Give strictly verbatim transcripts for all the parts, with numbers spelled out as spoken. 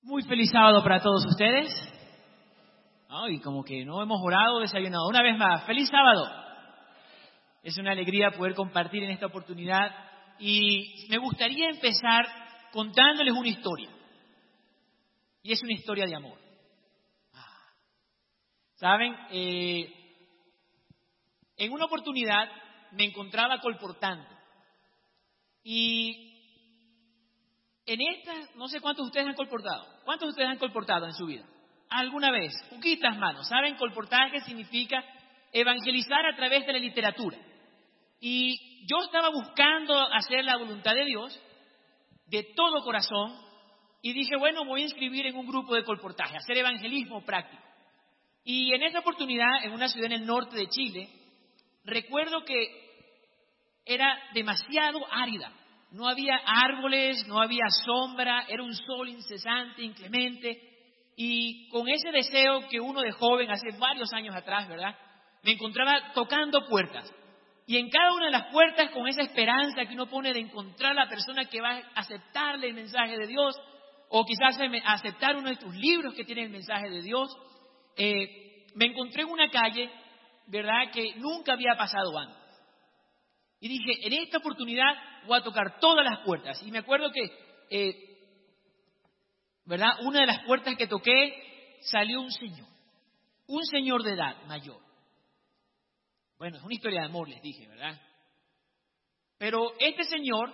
Muy feliz sábado para todos ustedes. Ay, como que no hemos orado o desayunado. Una vez más, feliz sábado. Es una alegría poder compartir en esta oportunidad y me gustaría empezar contándoles una historia. Y es una historia de amor. ¿Saben? Eh, en una oportunidad me encontraba colportando. Y en esta, no sé cuántos de ustedes han colportado. ¿Cuántos de ustedes han colportado en su vida? ¿Alguna vez? Poquitas manos. ¿Saben? Colportaje significa evangelizar a través de la literatura. Y yo estaba buscando hacer la voluntad de Dios de todo corazón y dije, bueno, me voy a inscribir en un grupo de colportaje, hacer evangelismo práctico. Y en esta oportunidad, en una ciudad en el norte de Chile, recuerdo que era demasiado árida. No había árboles, no había sombra, era un sol incesante, inclemente. Y con ese deseo que uno de joven hace varios años atrás, ¿verdad? Me encontraba tocando puertas. Y en cada una de las puertas, con esa esperanza que uno pone de encontrar a la persona que va a aceptarle el mensaje de Dios, o quizás aceptar uno de tus libros que tiene el mensaje de Dios, eh, me encontré en una calle, ¿verdad?, que nunca había pasado antes. Y dije, en esta oportunidad voy a tocar todas las puertas. Y me acuerdo que, eh, ¿verdad?, una de las puertas que toqué salió un señor, un señor de edad mayor. Bueno, es una historia de amor, les dije, ¿verdad? Pero este señor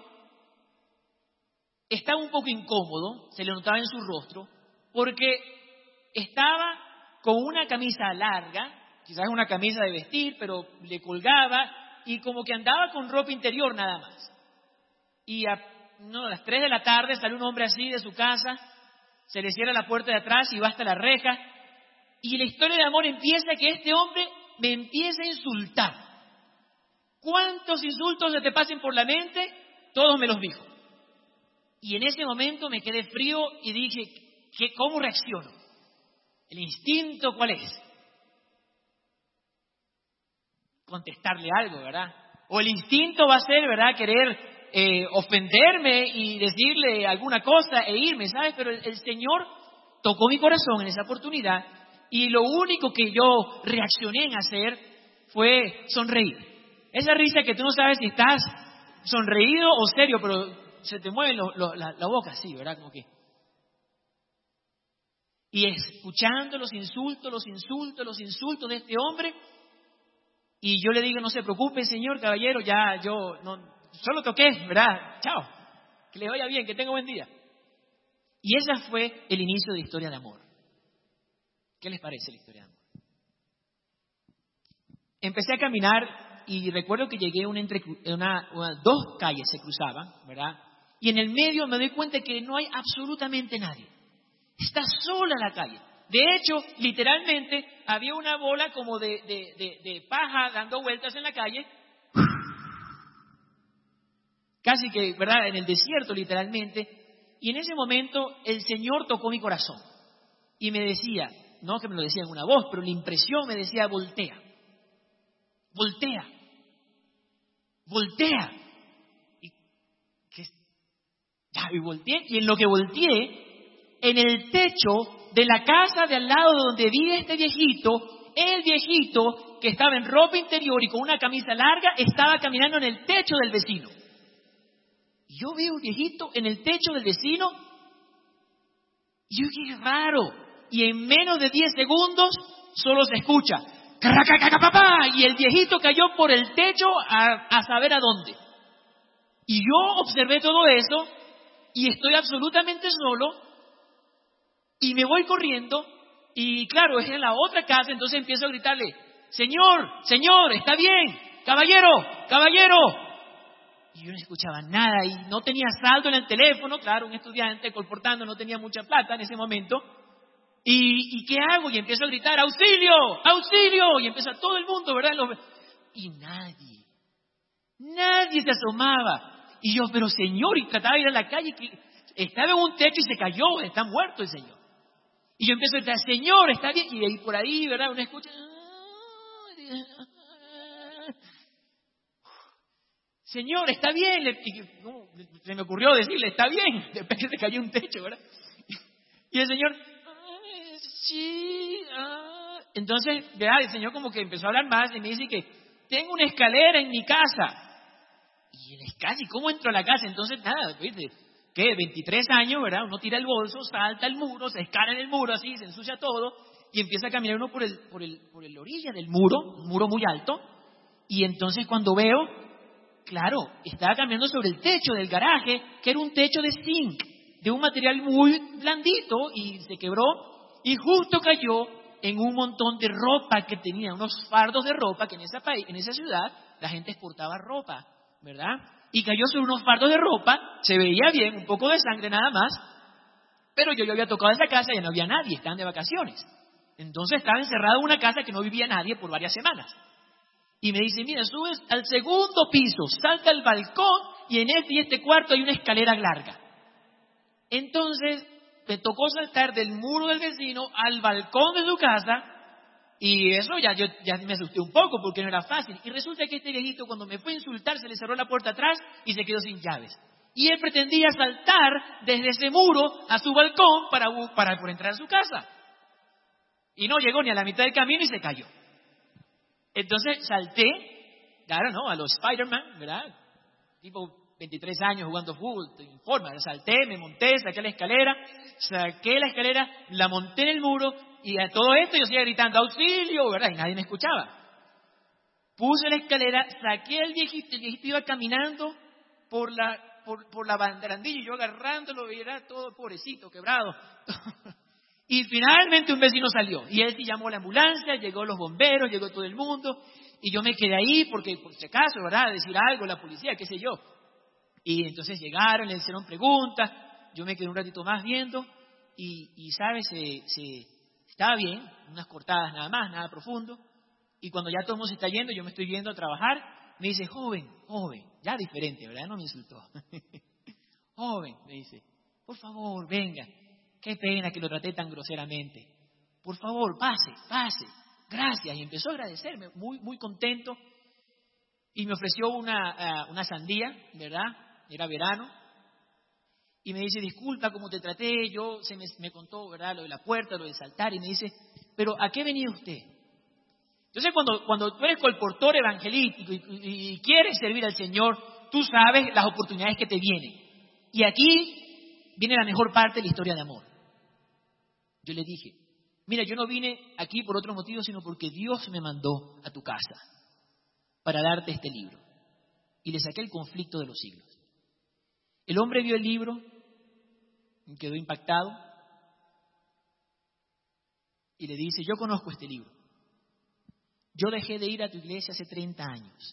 estaba un poco incómodo, se le notaba en su rostro, porque estaba con una camisa larga, quizás una camisa de vestir, pero le colgaba y como que andaba con ropa interior nada más. Y a, no, a las tres de la tarde sale un hombre así de su casa, se le cierra la puerta de atrás y va hasta la reja. Y la historia de amor empieza que este hombre me empieza a insultar. ¿Cuántos insultos se te pasen por la mente? Todos me los dijo. Y en ese momento me quedé frío y dije, ¿qué, ¿cómo reacciono? ¿El instinto cuál es? Contestarle algo, ¿verdad? O el instinto va a ser, ¿verdad?, querer eh, ofenderme y decirle alguna cosa e irme, ¿sabes? Pero el, el Señor tocó mi corazón en esa oportunidad y lo único que yo reaccioné en hacer fue sonreír. Esa risa que tú no sabes si estás sonreído o serio, pero se te mueve lo, lo, la, la boca así, ¿verdad? Como que... Y escuchando los insultos, los insultos, los insultos de este hombre. Y yo le digo, no se preocupe, señor caballero, ya yo no, solo toqué, ¿verdad? Chao, que le vaya bien, que tenga buen día. Y ese fue el inicio de Historia de Amor. ¿Qué les parece la historia de amor? Empecé a caminar y recuerdo que llegué a una, entre, una, una dos calles se cruzaban, ¿verdad? Y en el medio me doy cuenta que no hay absolutamente nadie. Está sola la calle. De hecho, literalmente, había una bola como de, de, de, de paja dando vueltas en la calle. Casi que, ¿verdad?, en el desierto, literalmente. Y en ese momento, el Señor tocó mi corazón. Y me decía, no que me lo decía en una voz, pero la impresión me decía, voltea. Voltea. Voltea. Y, ¿qué? Ya, y volteé. Y en lo que volteé, en el techo de la casa de al lado donde vive este viejito, el viejito que estaba en ropa interior y con una camisa larga, estaba caminando en el techo del vecino. Y yo veo un viejito en el techo del vecino, y yo dije, qué raro. Y en menos de diez segundos, solo se escucha, y el viejito cayó por el techo a, a saber a dónde. Y yo observé todo eso, y estoy absolutamente solo, y me voy corriendo, y claro, es en la otra casa, entonces empiezo a gritarle, señor, señor, está bien, caballero, caballero. Y yo no escuchaba nada, y no tenía saldo en el teléfono, claro, un estudiante colportando, no tenía mucha plata en ese momento. ¿Y, y qué hago? Y empiezo a gritar, auxilio, auxilio, y empieza todo el mundo, ¿verdad? Y nadie, nadie se asomaba. Y yo, pero señor, y trataba de ir a la calle, que estaba en un techo y se cayó, está muerto el señor. Y yo empiezo a gritar, señor, está bien. Y ahí por ahí, ¿verdad? Uno escucha. Señor, está bien. Y, no, se me ocurrió decirle, está bien. Después que se cayó un techo, ¿verdad? Y el Señor, "Ay, sí, ah". Entonces, ¿verdad? El Señor como que empezó a hablar más y me dice que tengo una escalera en mi casa. Y en la casa, ¿y cómo entro a la casa? Entonces, nada, ¿viste? ¿Qué? veintitrés años, ¿verdad? Uno tira el bolso, salta el muro, se escala en el muro así, se ensucia todo y empieza a caminar uno por el, por el, por la orilla del muro, un muro muy alto. Y entonces cuando veo, claro, estaba caminando sobre el techo del garaje, que era un techo de zinc, de un material muy blandito, y se quebró y justo cayó en un montón de ropa que tenía, unos fardos de ropa que en esa país, en esa ciudad la gente exportaba ropa, ¿verdad? Y cayó sobre unos fardos de ropa, se veía bien, un poco de sangre nada más, pero yo, yo había tocado esa casa y no había nadie, estaban de vacaciones. Entonces estaba encerrado en una casa que no vivía nadie por varias semanas. Y me dice, mira, subes al segundo piso, salta al balcón y en este y este cuarto hay una escalera larga. Entonces me tocó saltar del muro del vecino al balcón de su casa y eso ya, yo, ya me asusté un poco porque no era fácil. Y resulta que este viejito cuando me fue a insultar se le cerró la puerta atrás y se quedó sin llaves. Y él pretendía saltar desde ese muro a su balcón para, para por entrar a su casa. Y no llegó ni a la mitad del camino y se cayó. Entonces salté, claro, ¿no? A los Spider-Man, ¿verdad? Tipo veintitrés años jugando fútbol, te informa. Salté, me monté, saqué la escalera, saqué la escalera, la monté en el muro y a todo esto yo seguía gritando auxilio, ¿verdad? Y nadie me escuchaba. Puse la escalera, saqué al viejito, el viejito iba caminando por la, por, por la barandilla y yo agarrándolo y era todo pobrecito, quebrado. Y finalmente un vecino salió y él sí llamó a la ambulancia, llegó los bomberos, llegó todo el mundo y yo me quedé ahí porque por si acaso, ¿verdad? Decir algo, la policía, qué sé yo. Y entonces llegaron, le hicieron preguntas, yo me quedé un ratito más viendo y, y ¿sabes? Se, se, estaba bien, unas cortadas nada más, nada profundo. Y cuando ya todo el mundo se está yendo, yo me estoy yendo a trabajar, me dice, joven, joven, ya diferente, ¿verdad? No me insultó. Joven, me dice, por favor, venga. Qué pena que lo traté tan groseramente. Por favor, pase, pase. Gracias. Y empezó a agradecerme, muy, muy contento. Y me ofreció una, uh, una sandía, ¿verdad? Era verano. Y me dice, disculpa cómo te traté. Yo, se me, me contó, ¿verdad? Lo de la puerta, lo de saltar. Y me dice, pero ¿a qué venía usted? Entonces, cuando, cuando tú eres colportor evangelístico y, y, y quieres servir al Señor, tú sabes las oportunidades que te vienen. Y aquí viene la mejor parte de la historia de amor. Yo le dije, mira, yo no vine aquí por otro motivo, sino porque Dios me mandó a tu casa para darte este libro. Y le saqué el conflicto de los siglos. El hombre vio el libro, quedó impactado y le dice, yo conozco este libro. Yo dejé de ir a tu iglesia hace treinta años.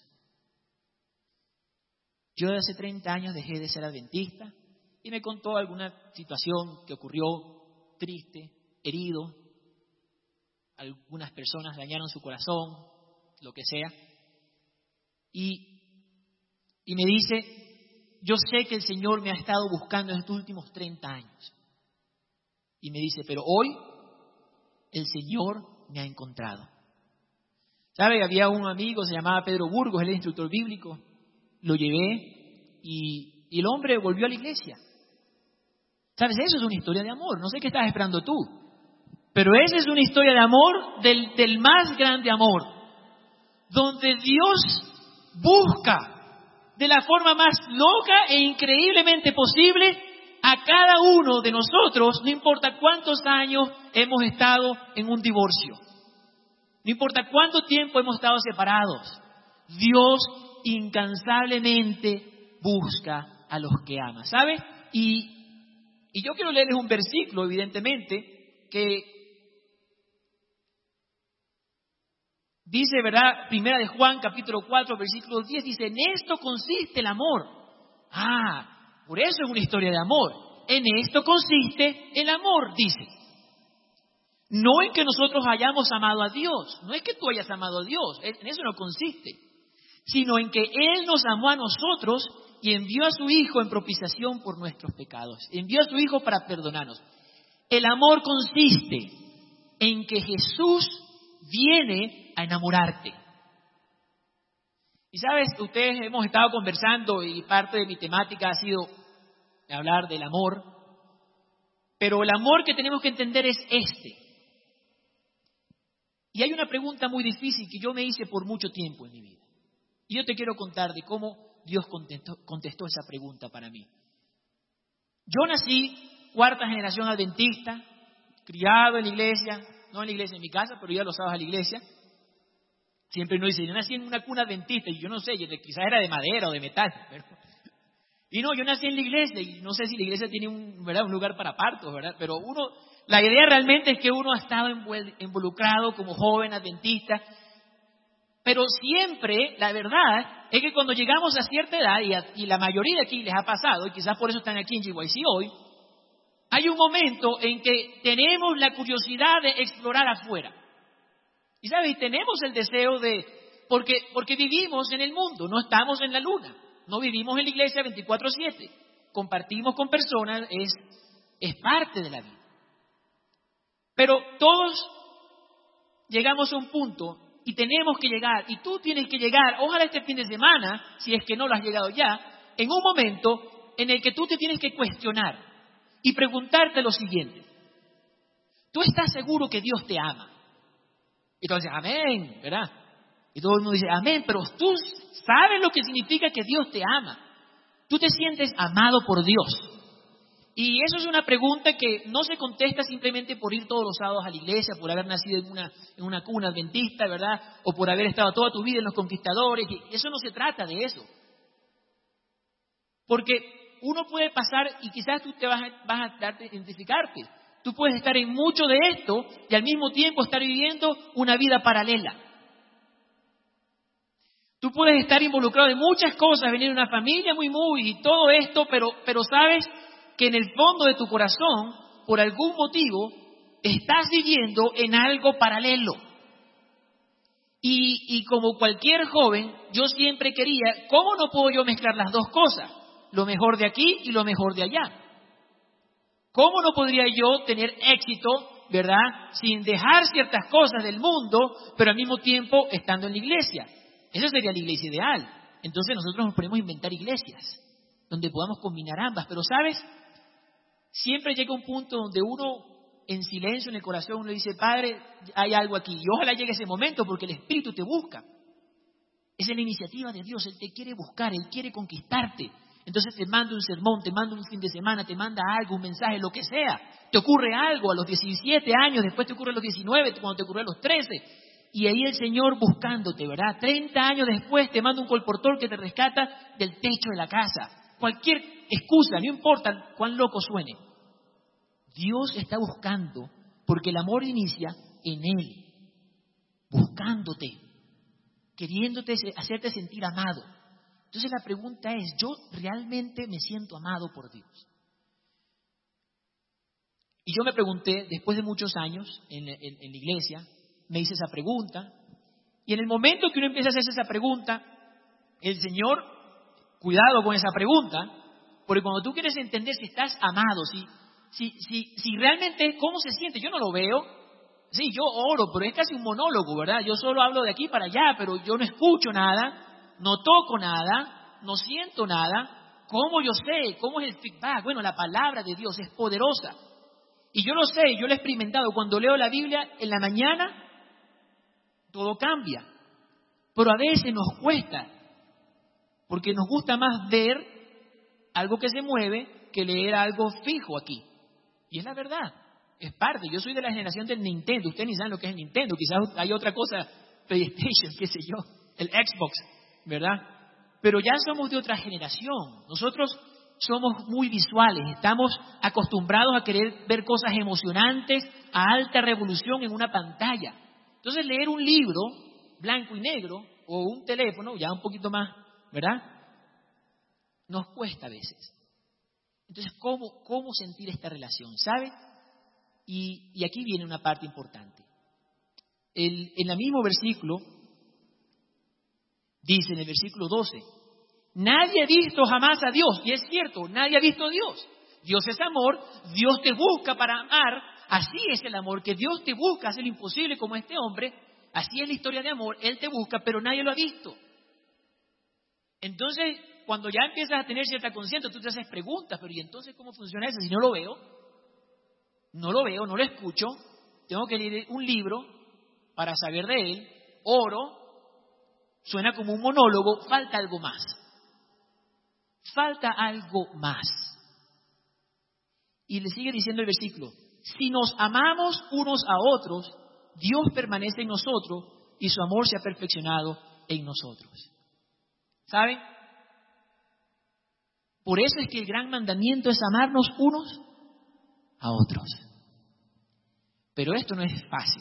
Yo hace treinta años dejé de ser adventista y me contó alguna situación que ocurrió triste, herido. Algunas personas dañaron su corazón, lo que sea. Y, y me dice, yo sé que el Señor me ha estado buscando en estos últimos treinta años. Y me dice, pero hoy el Señor me ha encontrado. ¿Sabe? Había un amigo, se llamaba Pedro Burgos, él es instructor bíblico. Lo llevé y, y el hombre volvió a la iglesia. ¿Sabes? Eso es una historia de amor. No sé qué estás esperando tú. Pero esa es una historia de amor del, del más grande amor. Donde Dios busca de la forma más loca e increíblemente posible a cada uno de nosotros, no importa cuántos años hemos estado en un divorcio. No importa cuánto tiempo hemos estado separados. Dios incansablemente busca a los que ama. ¿Sabe? Y Y yo quiero leerles un versículo, evidentemente, que dice, ¿verdad? Primera de Juan, capítulo cuatro, versículo diez, dice, en esto consiste el amor. Ah, por eso es una historia de amor. En esto consiste el amor, dice. No en que nosotros hayamos amado a Dios, no es que tú hayas amado a Dios, en eso no consiste, sino en que Él nos amó a nosotros y envió a su Hijo en propiciación por nuestros pecados. Envió a su Hijo para perdonarnos. El amor consiste en que Jesús viene a enamorarte. Y sabes, ustedes hemos estado conversando y parte de mi temática ha sido hablar del amor. Pero el amor que tenemos que entender es este. Y hay una pregunta muy difícil que yo me hice por mucho tiempo en mi vida. Y yo te quiero contar de cómo Dios contestó, contestó esa pregunta para mí. Yo nací cuarta generación adventista, criado en la iglesia, no en la iglesia en mi casa, pero ya los sábados a la iglesia. Siempre uno dice, yo nací en una cuna adventista, y yo no sé, quizás era de madera o de metal. Pero... Y no, yo nací en la iglesia, y no sé si la iglesia tiene un, ¿verdad?, un lugar para partos, ¿verdad? Pero uno, la idea realmente es que uno ha estado involucrado como joven adventista. Pero siempre, la verdad, es que cuando llegamos a cierta edad, y, a, y la mayoría de aquí les ha pasado, y quizás por eso están aquí en G Y C hoy, hay un momento en que tenemos la curiosidad de explorar afuera. Y sabes, tenemos el deseo de, porque, porque vivimos en el mundo, no estamos en la luna, no vivimos en la iglesia veinticuatro siete, compartimos con personas, es, es parte de la vida. Pero todos llegamos a un punto y tenemos que llegar, y tú tienes que llegar, ojalá este fin de semana, si es que no lo has llegado ya, en un momento en el que tú te tienes que cuestionar y preguntarte lo siguiente. ¿Tú estás seguro que Dios te ama? Y tú dices, amén, ¿verdad? Y todo el mundo dice, amén, pero tú sabes lo que significa que Dios te ama. Tú te sientes amado por Dios. Y eso es una pregunta que no se contesta simplemente por ir todos los sábados a la iglesia, por haber nacido en una, en una cuna adventista, ¿verdad? O por haber estado toda tu vida en los conquistadores. Y eso no se trata de eso. Porque uno puede pasar, y quizás tú te vas a, vas a darte, identificarte. Tú puedes estar en mucho de esto y al mismo tiempo estar viviendo una vida paralela. Tú puedes estar involucrado en muchas cosas, venir de una familia muy, muy, y todo esto, pero, pero sabes que en el fondo de tu corazón, por algún motivo, estás viviendo en algo paralelo. Y, y como cualquier joven, yo siempre quería, ¿cómo no puedo yo mezclar las dos cosas? Lo mejor de aquí y lo mejor de allá. ¿Cómo no podría yo tener éxito, verdad, sin dejar ciertas cosas del mundo, pero al mismo tiempo estando en la iglesia? Esa sería la iglesia ideal. Entonces nosotros nos ponemos a inventar iglesias, donde podamos combinar ambas. Pero ¿sabes? Siempre llega un punto donde uno, en silencio, en el corazón, uno dice, Padre, hay algo aquí. Y ojalá llegue ese momento, porque el Espíritu te busca. Esa es la iniciativa de Dios. Él te quiere buscar, Él quiere conquistarte. Entonces te manda un sermón, te manda un fin de semana, te manda algo, un mensaje, lo que sea. Te ocurre algo a los diecisiete años, después te ocurre a los diecinueve, cuando te ocurre a los trece. Y ahí el Señor buscándote, ¿verdad? treinta años después te manda un colportor que te rescata del techo de la casa. Cualquier excusa, no importa cuán loco suene. Dios está buscando, porque el amor inicia en Él, buscándote, queriéndote hacerte sentir amado. Entonces la pregunta es, ¿yo realmente me siento amado por Dios? Y yo me pregunté, después de muchos años en, en, en la iglesia, me hice esa pregunta. Y en el momento que uno empieza a hacerse esa pregunta, el Señor, cuidado con esa pregunta, porque cuando tú quieres entender si estás amado, si, si, si, si realmente cómo se siente, yo no lo veo. Sí, yo oro, pero es casi un monólogo, ¿verdad? Yo solo hablo de aquí para allá, pero yo no escucho nada. No toco nada, no siento nada. ¿Cómo yo sé? ¿Cómo es el feedback? Bueno, la palabra de Dios es poderosa. Y yo lo sé, yo lo he experimentado. Cuando leo la Biblia en la mañana, todo cambia. Pero a veces nos cuesta, porque nos gusta más ver algo que se mueve que leer algo fijo aquí. Y es la verdad, es parte. Yo soy de la generación del Nintendo. Ustedes ni saben lo que es el Nintendo. Quizás hay otra cosa, PlayStation, qué sé yo, el Xbox, ¿verdad? Pero ya somos de otra generación. Nosotros somos muy visuales, estamos acostumbrados a querer ver cosas emocionantes a alta revolución en una pantalla. Entonces leer un libro blanco y negro o un teléfono, ya un poquito más, ¿verdad? Nos cuesta a veces. Entonces, ¿cómo, cómo sentir esta relación? ¿Sabe? Y, y aquí viene una parte importante. El, en el mismo versículo, dice en el versículo doce, nadie ha visto jamás a Dios. Y es cierto, nadie ha visto a Dios. Dios es amor, Dios te busca para amar. Así es el amor, que Dios te busca, hace lo imposible como este hombre. Así es la historia de amor, Él te busca, pero nadie lo ha visto. Entonces, cuando ya empiezas a tener cierta conciencia, tú te haces preguntas, pero ¿y entonces cómo funciona eso si no lo veo? no lo veo, no lo escucho, tengo que leer un libro para saber de él, oro, suena como un monólogo, falta algo más. Falta algo más. Y le sigue diciendo el versículo, si nos amamos unos a otros, Dios permanece en nosotros y su amor se ha perfeccionado en nosotros. ¿Saben? Por eso es que el gran mandamiento es amarnos unos a otros. Pero esto no es fácil.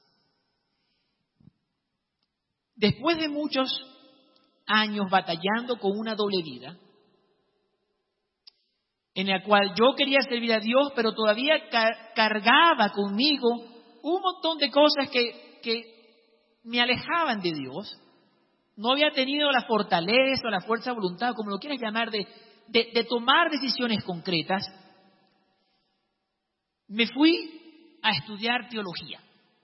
Después de muchos años batallando con una doble vida, en la cual yo quería servir a Dios, pero todavía car- cargaba conmigo un montón de cosas que, que me alejaban de Dios, no había tenido la fortaleza o la fuerza de voluntad, como lo quieras llamar, de, de, de tomar decisiones concretas, me fui a estudiar teología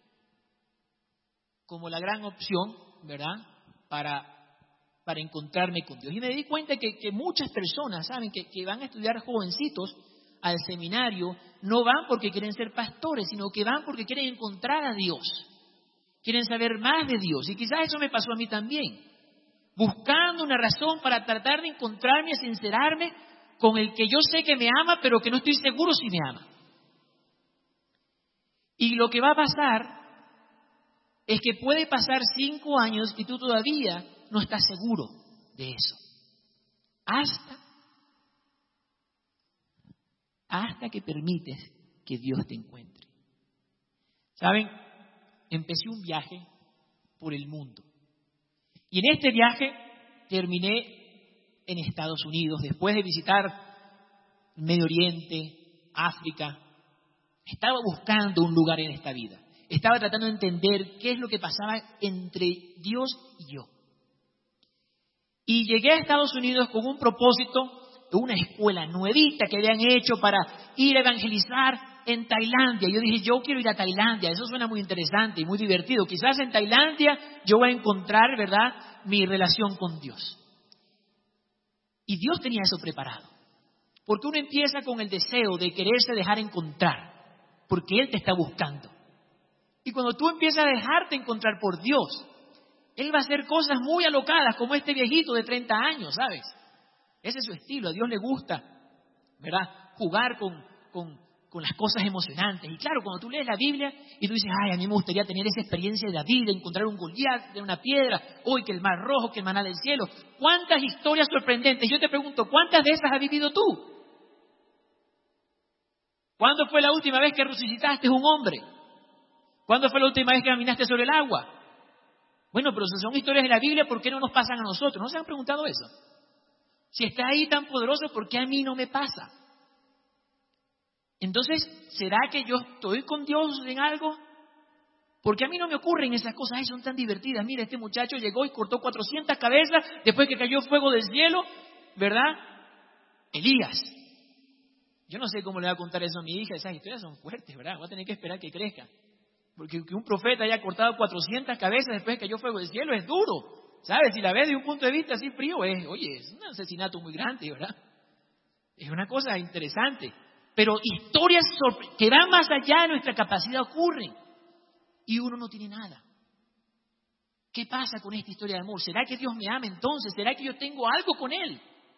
como la gran opción, ¿verdad?, para, para encontrarme con Dios. Y me di cuenta que, que muchas personas, ¿saben?, que, que van a estudiar jovencitos al seminario, no van porque quieren ser pastores, sino que van porque quieren encontrar a Dios, quieren saber más de Dios. Y quizás eso me pasó a mí también, buscando una razón para tratar de encontrarme y sincerarme con el que yo sé que me ama, pero que no estoy seguro si me ama. Y lo que va a pasar es que puede pasar cinco años y tú todavía no estás seguro de eso. Hasta, hasta que permites que Dios te encuentre. ¿Saben? Empecé un viaje por el mundo. Y en este viaje terminé en Estados Unidos, después de visitar Medio Oriente, África. Estaba buscando un lugar en esta vida. Estaba tratando de entender qué es lo que pasaba entre Dios y yo. Y llegué a Estados Unidos con un propósito de una escuela nuevita que habían hecho para ir a evangelizar en Tailandia. Yo dije, yo quiero ir a Tailandia. Eso suena muy interesante y muy divertido. Quizás en Tailandia yo voy a encontrar, ¿verdad?, mi relación con Dios. Y Dios tenía eso preparado. Porque uno empieza con el deseo de quererse dejar encontrar, porque Él te está buscando. Y cuando tú empiezas a dejarte encontrar por Dios, Él va a hacer cosas muy alocadas, como este viejito de treinta años, ¿sabes? Ese es su estilo, a Dios le gusta, ¿verdad?, jugar con, con, con las cosas emocionantes. Y claro, cuando tú lees la Biblia y tú dices, ay, a mí me gustaría tener esa experiencia de David, de encontrar un Goliat, de una piedra, hoy que el mar rojo, que el maná del cielo. ¿Cuántas historias sorprendentes? Yo te pregunto, ¿cuántas de esas has vivido tú? ¿Cuándo fue la última vez que resucitaste un hombre? ¿Cuándo fue la última vez que caminaste sobre el agua? Bueno, pero si son historias de la Biblia, ¿por qué no nos pasan a nosotros? ¿No se han preguntado eso? Si está ahí tan poderoso, ¿por qué a mí no me pasa? Entonces, ¿será que yo estoy con Dios en algo? Porque a mí no me ocurren esas cosas, ay, son tan divertidas. Mira, este muchacho llegó y cortó cuatrocientas cabezas después que cayó fuego del cielo, ¿verdad? Elías. Yo no sé cómo le voy a contar eso a mi hija, esas historias son fuertes, ¿verdad? Voy a tener que esperar que crezca. Porque que un profeta haya cortado cuatrocientas cabezas después que cayó fuego del cielo es duro. ¿Sabes? Si la ves de un punto de vista así frío, es, oye, es un asesinato muy grande, ¿verdad? Es una cosa interesante. Pero historias que van más allá de nuestra capacidad ocurren. Y uno no tiene nada. ¿Qué pasa con esta historia de amor? ¿Será que Dios me ama entonces? ¿Será que yo tengo algo con Él?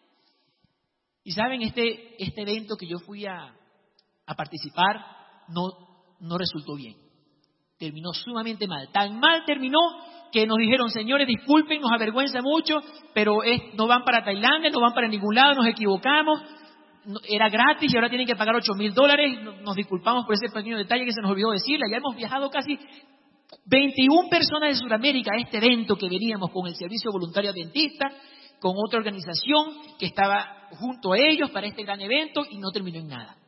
Y saben, este, este evento que yo fui a, a participar no, no resultó bien. Terminó sumamente mal. Tan mal terminó que nos dijeron, señores, disculpen, nos avergüenza mucho, pero es, no van para Tailandia, no van para ningún lado, nos equivocamos. No, era gratis y ahora tienen que pagar ocho mil dólares. Nos disculpamos por ese pequeño detalle que se nos olvidó decirle. Ya hemos viajado casi veintiuna personas de Sudamérica a este evento que veníamos con el Servicio Voluntario Adventista, con otra organización que estaba junto a ellos para este gran evento y no terminó en nada.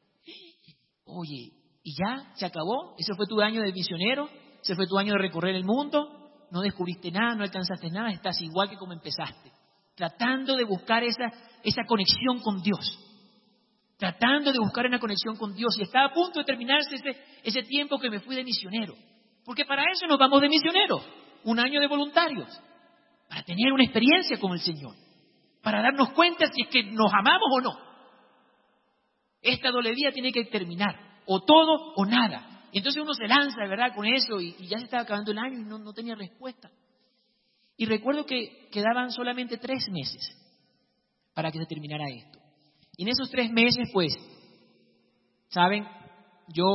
Oye, ¿y ya se acabó? ¿Ese fue tu año de misionero? ¿Ese fue tu año de recorrer el mundo? No descubriste nada, no alcanzaste nada, estás igual que como empezaste, tratando de buscar esa, esa conexión con Dios. Tratando de buscar una conexión con Dios. Y estaba a punto de terminarse ese, ese tiempo que me fui de misionero. Porque para eso nos vamos de misioneros. Un año de voluntarios. Para tener una experiencia con el Señor. Para darnos cuenta si es que nos amamos o no. Esta doble vida tiene que terminar. o todo o nada. Y entonces uno se lanza, ¿verdad?, con eso y, y ya se estaba acabando el año y no, no tenía respuesta. Y recuerdo que quedaban solamente tres meses para que se terminara esto. Y en esos tres meses, pues, ¿saben? Yo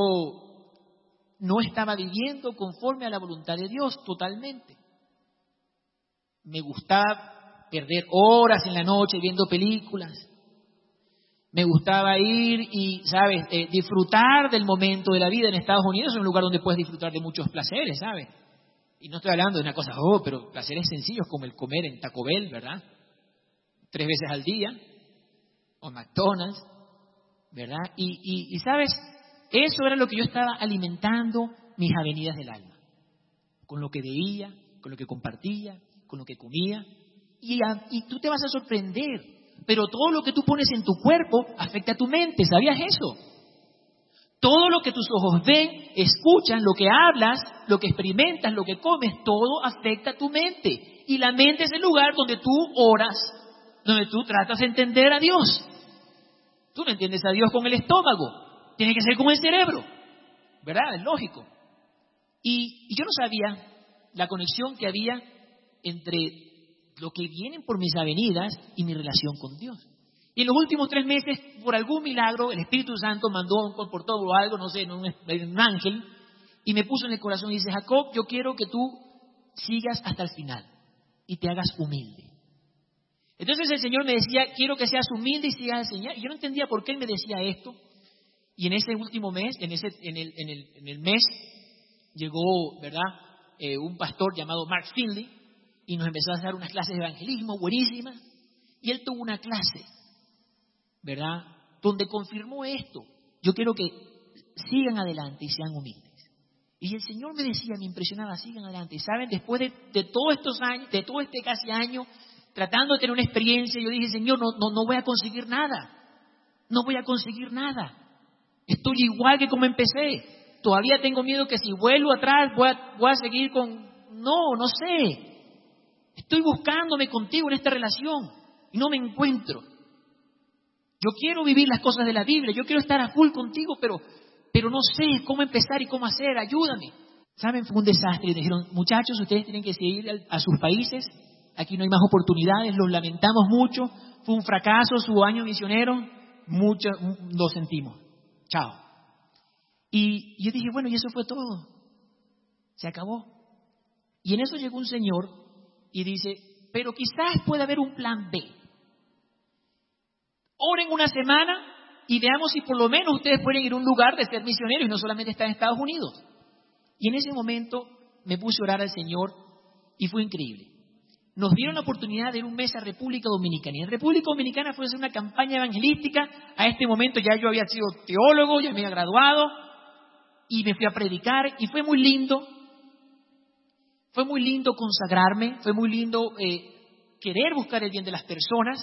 no estaba viviendo conforme a la voluntad de Dios totalmente. Me gustaba perder horas en la noche viendo películas. Me gustaba ir y, ¿sabes?, eh, disfrutar del momento de la vida. En Estados Unidos es un lugar donde puedes disfrutar de muchos placeres, ¿sabes? Y no estoy hablando de una cosa, oh, pero placeres sencillos como el comer en Taco Bell, ¿verdad? Tres veces al día, o McDonald's, ¿verdad? Y, y, y, ¿sabes? Eso era lo que yo estaba alimentando mis avenidas del alma. Con lo que veía, con lo que compartía, con lo que comía. Y, a, y tú te vas a sorprender, pero todo lo que tú pones en tu cuerpo afecta a tu mente, ¿sabías eso? Todo lo que tus ojos ven, escuchan, lo que hablas, lo que experimentas, lo que comes, todo afecta a tu mente. Y la mente es el lugar donde tú oras, donde tú tratas de entender a Dios. Tú no entiendes a Dios con el estómago, tiene que ser con el cerebro, ¿verdad? Es lógico. Y, y yo no sabía la conexión que había entre lo que vienen por mis avenidas y mi relación con Dios. Y en los últimos tres meses, por algún milagro, el Espíritu Santo mandó un comportador o algo, no sé, un, un ángel, y me puso en el corazón y dice: Jacob, yo quiero que tú sigas hasta el final y te hagas humilde. Entonces el Señor me decía: quiero que seas humilde y sigas al Señor. Y yo no entendía por qué Él me decía esto. Y en ese último mes, en ese, en el, en el, en el mes, llegó, ¿verdad?, eh, un pastor llamado Mark Finley y nos empezó a dar unas clases de evangelismo buenísimas. Y él tuvo una clase, ¿verdad?, donde confirmó esto: yo quiero que sigan adelante y sean humildes. Y el Señor me decía, me impresionaba: sigan adelante. Y saben, después de, de todos estos años, de todo este casi año, tratando de tener una experiencia, yo dije: Señor, no, no, no voy a conseguir nada, no voy a conseguir nada. Estoy igual que como empecé. Todavía tengo miedo que si vuelvo atrás voy a, voy a seguir con... No, no sé. Estoy buscándome contigo en esta relación y no me encuentro. Yo quiero vivir las cosas de la Biblia, yo quiero estar a full contigo, pero, pero no sé cómo empezar y cómo hacer, ayúdame. ¿Saben? Fue un desastre. Y dijeron: muchachos, ustedes tienen que seguir a sus países, aquí no hay más oportunidades, los lamentamos mucho, fue un fracaso su año misionero, mucho, lo sentimos, chao. Y yo dije: bueno, y eso fue todo, se acabó. Y en eso llegó un señor y dice: pero quizás pueda haber un plan B. Oren una semana y veamos si por lo menos ustedes pueden ir a un lugar de ser misioneros y no solamente estar en Estados Unidos. Y en ese momento me puse a orar al Señor y fue increíble. Nos dieron la oportunidad de ir un mes a República Dominicana. Y en República Dominicana fue a hacer una campaña evangelística. A este momento ya yo había sido teólogo, ya me había graduado y me fui a predicar y fue muy lindo. Fue muy lindo consagrarme, fue muy lindo eh, querer buscar el bien de las personas.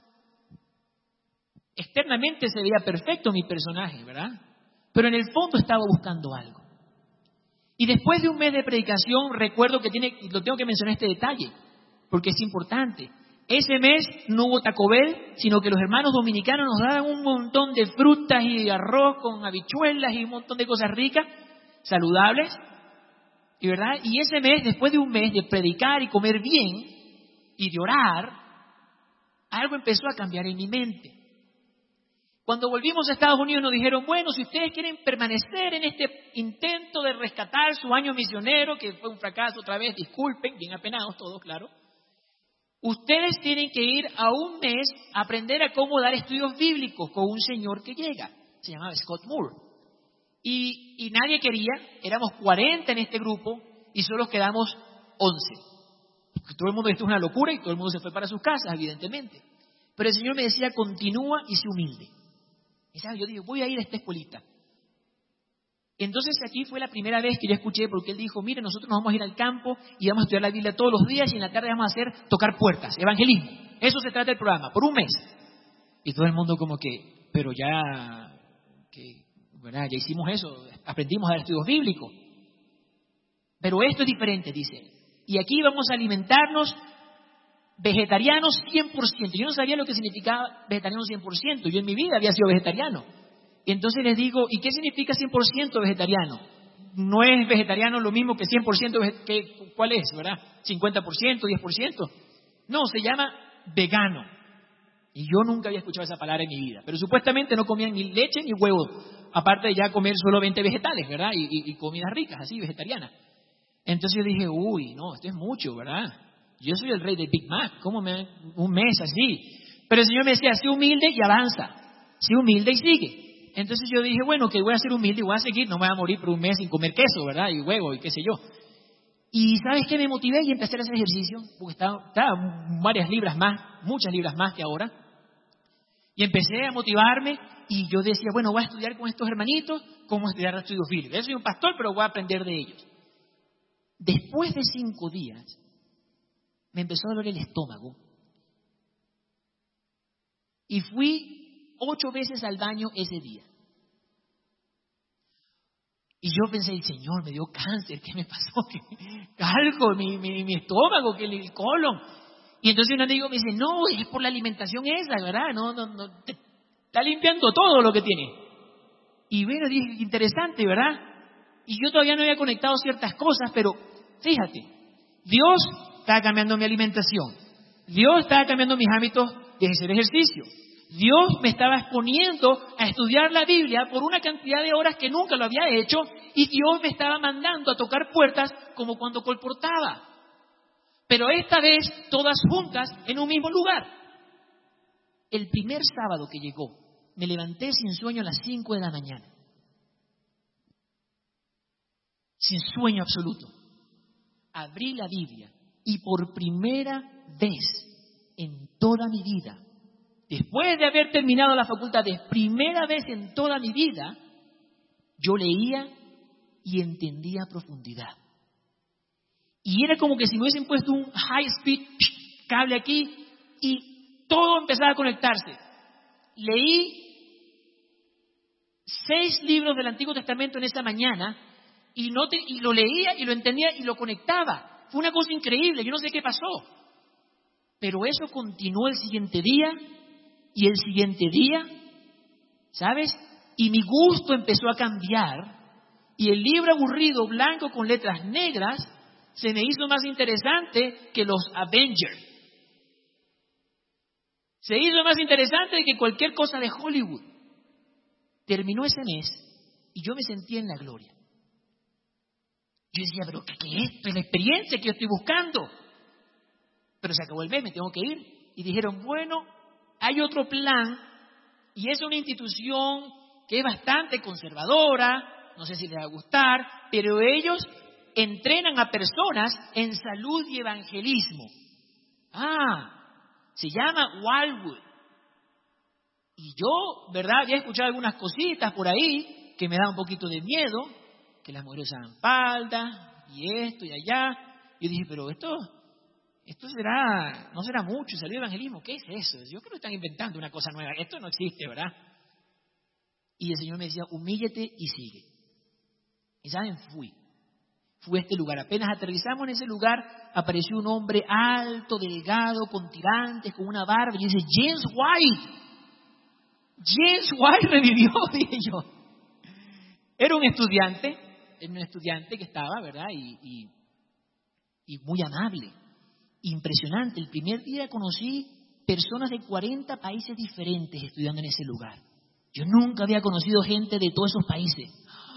Externamente se veía perfecto mi personaje, ¿verdad? Pero en el fondo estaba buscando algo. Y después de un mes de predicación, recuerdo que tiene, lo tengo que mencionar este detalle, porque es importante. Ese mes no hubo Taco Bell, sino que los hermanos dominicanos nos daban un montón de frutas y arroz con habichuelas y un montón de cosas ricas, saludables. ¿Y verdad? Y ese mes, después de un mes de predicar y comer bien y de orar, algo empezó a cambiar en mi mente. Cuando volvimos a Estados Unidos nos dijeron: bueno, si ustedes quieren permanecer en este intento de rescatar su año misionero, que fue un fracaso otra vez, disculpen, bien apenados todos, claro, ustedes tienen que ir a un mes a aprender a cómo dar estudios bíblicos con un señor que llega, se llamaba Scott Moore. Y, y nadie quería, éramos cuarenta en este grupo y solo quedamos once. Todo el mundo, esto es una locura, y todo el mundo se fue para sus casas, evidentemente. Pero el Señor me decía: continúa y sé humilde. Y ¿sabes? Yo digo: voy a ir a esta escuelita. Entonces aquí fue la primera vez que yo escuché, porque él dijo: mire, nosotros nos vamos a ir al campo y vamos a estudiar la Biblia todos los días y en la tarde vamos a hacer tocar puertas, evangelismo. Eso se trata del programa, por un mes. Y todo el mundo como que, pero ya, que, ¿verdad? Ya hicimos eso, aprendimos a dar estudios bíblicos. Pero esto es diferente, dice. Y aquí vamos a alimentarnos vegetarianos cien por ciento. Yo no sabía lo que significaba vegetariano cien por ciento. Yo en mi vida había sido vegetariano. Y entonces les digo, ¿y qué significa cien por ciento vegetariano? No es vegetariano lo mismo que cien por ciento, que, ¿cuál es, verdad? cincuenta por ciento, diez por ciento. No, se llama vegano. Y yo nunca había escuchado esa palabra en mi vida. Pero supuestamente no comían ni leche ni huevo, aparte de ya comer solamente vegetales, ¿verdad? Y, y, y comidas ricas, así, vegetarianas. Entonces yo dije, uy, no, esto es mucho, ¿verdad? Yo soy el rey de Big Mac, ¿cómo me un mes así? Pero el Señor me decía, sé humilde y avanza. Sé humilde y sigue. Entonces yo dije, bueno, que voy a ser humilde y voy a seguir, no me voy a morir por un mes sin comer queso, ¿verdad? Y huevo y qué sé yo. Y ¿sabes qué? Me motivé y empecé a hacer ejercicio, porque estaba, estaba varias libras más, muchas libras más que ahora. Y empecé a motivarme y yo decía, bueno, voy a estudiar con estos hermanitos, cómo estudiar estudios bíblicos. Yo soy un pastor, pero voy a aprender de ellos. Después de cinco días, me empezó a doler el estómago. Y fui ocho veces al baño ese día. Y yo pensé, el Señor me dio cáncer, ¿qué me pasó? Algo, mi, mi, mi estómago, que el colon. Y entonces un amigo me dice, no, es por la alimentación esa, ¿verdad? No, no, no, te, está limpiando todo lo que tiene. Y bueno, dije, interesante, ¿verdad? Y yo todavía no había conectado ciertas cosas, pero fíjate, Dios estaba cambiando mi alimentación. Dios estaba cambiando mis hábitos de hacer ejercicio. Dios me estaba exponiendo a estudiar la Biblia por una cantidad de horas que nunca lo había hecho, y Dios me estaba mandando a tocar puertas como cuando colportaba. Pero esta vez todas juntas en un mismo lugar. El primer sábado que llegó, me levanté sin sueño a las cinco de la mañana. Sin sueño absoluto. Abrí la Biblia y por primera vez en toda mi vida, después de haber terminado la facultad, de primera vez en toda mi vida, yo leía y entendía a profundidad. Y era como que si me hubiesen puesto un high speed cable aquí y todo empezaba a conectarse. Leí seis libros del Antiguo Testamento en esa mañana y, no te, y lo leía y lo entendía y lo conectaba. Fue una cosa increíble, yo no sé qué pasó. Pero eso continuó el siguiente día y el siguiente día, ¿sabes? Y mi gusto empezó a cambiar y el libro aburrido, blanco con letras negras, se me hizo más interesante que los Avengers. Se hizo más interesante que cualquier cosa de Hollywood. Terminó ese mes y yo me sentía en la gloria. Yo decía, pero ¿qué, qué es esto? Es la experiencia que yo estoy buscando. Pero se acabó el mes, me tengo que ir. Y dijeron, bueno, hay otro plan y es una institución que es bastante conservadora, no sé si les va a gustar, pero ellos entrenan a personas en salud y evangelismo. Ah, se llama Wildwood. Y yo, ¿verdad? Había escuchado algunas cositas por ahí que me daban un poquito de miedo, que las mujeres usaban falda y esto y allá. Yo dije, pero esto, esto será, no será mucho, salud y evangelismo, ¿qué es eso? Yo creo que están inventando una cosa nueva, esto no existe, ¿verdad? Y el Señor me decía, humíllate y sigue. Y ¿saben? Fui. Fui a este lugar. Apenas aterrizamos en ese lugar, apareció un hombre alto, delgado, con tirantes, con una barba. Y dice, James White. James White revivió, dije yo. Era un estudiante, era un estudiante que estaba, ¿verdad? Y, y, y muy amable. Impresionante. El primer día conocí personas de cuarenta países diferentes estudiando en ese lugar. Yo nunca había conocido gente de todos esos países.